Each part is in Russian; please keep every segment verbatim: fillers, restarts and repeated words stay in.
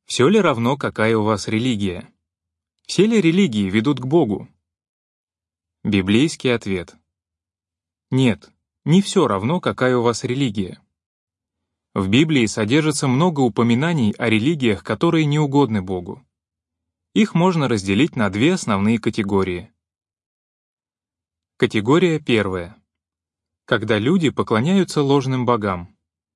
Все ли равно, какая у вас религия? Все ли религии ведут к Богу? Библейский ответ. Нет, не все равно, какая у вас религия. В Библии содержится много упоминаний о религиях, которые не угодны Богу. Их можно разделить на две основные категории. Категория первая. Когда люди поклоняются ложным богам.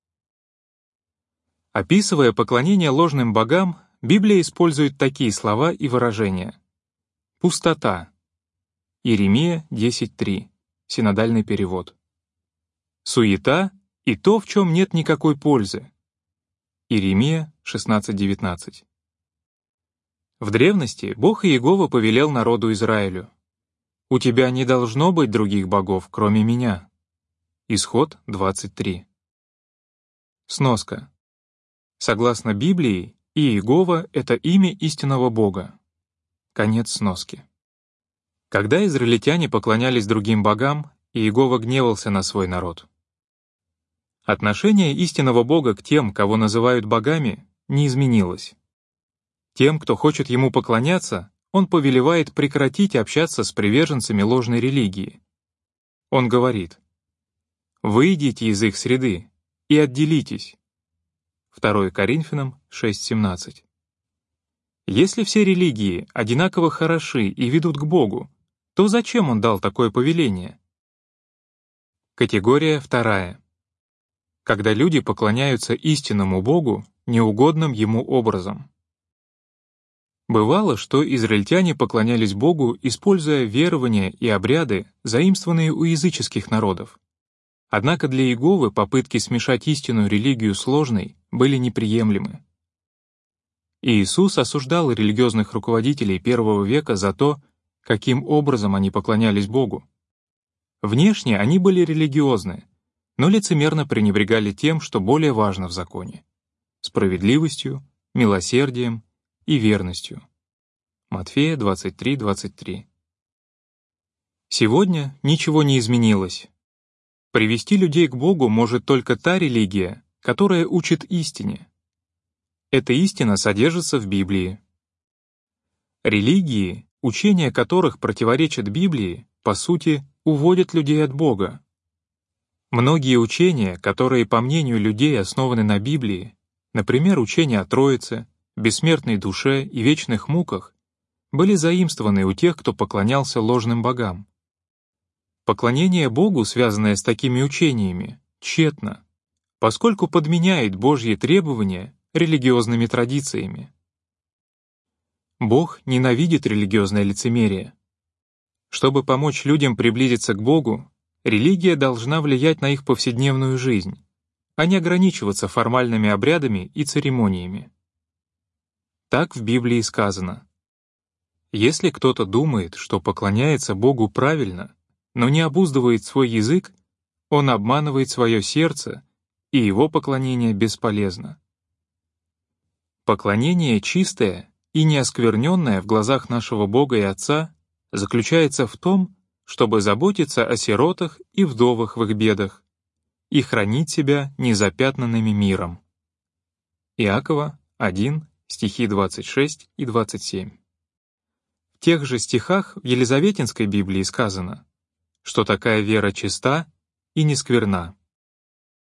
Описывая поклонение ложным богам, Библия использует такие слова и выражения. Пустота. Иеремия десять три. Синодальный перевод. Суета и то, в чем нет никакой пользы. Иеремия шестнадцать девятнадцать. В древности Бог Иегова повелел народу Израилю: «У тебя не должно быть других богов, кроме меня». Исход двадцать три. Сноска. Согласно Библии, Иегова — это имя истинного Бога. Конец сноски. Когда израильтяне поклонялись другим богам, Иегова гневался на свой народ. Отношение истинного Бога к тем, кого называют богами, не изменилось. Тем, кто хочет ему поклоняться, он повелевает прекратить общаться с приверженцами ложной религии. Он говорит: «Выйдите из их среды и отделитесь». второе Коринфянам шесть семнадцать. Если все религии одинаково хороши и ведут к Богу, то зачем он дал такое повеление? Категория вторая. Когда люди поклоняются истинному Богу неугодным ему образом. Бывало, что израильтяне поклонялись Богу, используя верования и обряды, заимствованные у языческих народов. Однако для Иеговы попытки смешать истинную религию с ложной были неприемлемы. Иисус осуждал религиозных руководителей первого века за то, каким образом они поклонялись Богу. Внешне они были религиозны, но лицемерно пренебрегали тем, что более важно в законе — справедливостью, милосердием и верностью. Матфея двадцать три двадцать три. Сегодня ничего не изменилось. Привести людей к Богу может только та религия, которая учит истине. Эта истина содержится в Библии. Религии, учения которых противоречат Библии, по сути, уводят людей от Бога. Многие учения, которые, по мнению людей, основаны на Библии, например, учение о Троице, бессмертной душе и вечных муках, были заимствованы у тех, кто поклонялся ложным богам. Поклонение Богу, связанное с такими учениями, тщетно, поскольку подменяет Божьи требования религиозными традициями. Бог ненавидит религиозное лицемерие. Чтобы помочь людям приблизиться к Богу, религия должна влиять на их повседневную жизнь, а не ограничиваться формальными обрядами и церемониями. Так в Библии сказано: «Если кто-то думает, что поклоняется Богу правильно, но не обуздывает свой язык, он обманывает свое сердце, и его поклонение бесполезно». Поклонение чистое и неоскверненное в глазах нашего Бога и Отца заключается в том, чтобы заботиться о сиротах и вдовах в их бедах и хранить себя незапятнанными миром. Иакова один, стихи двадцать шесть и двадцать семь. В тех же стихах в Елизаветинской Библии сказано, что такая вера чиста и не скверна.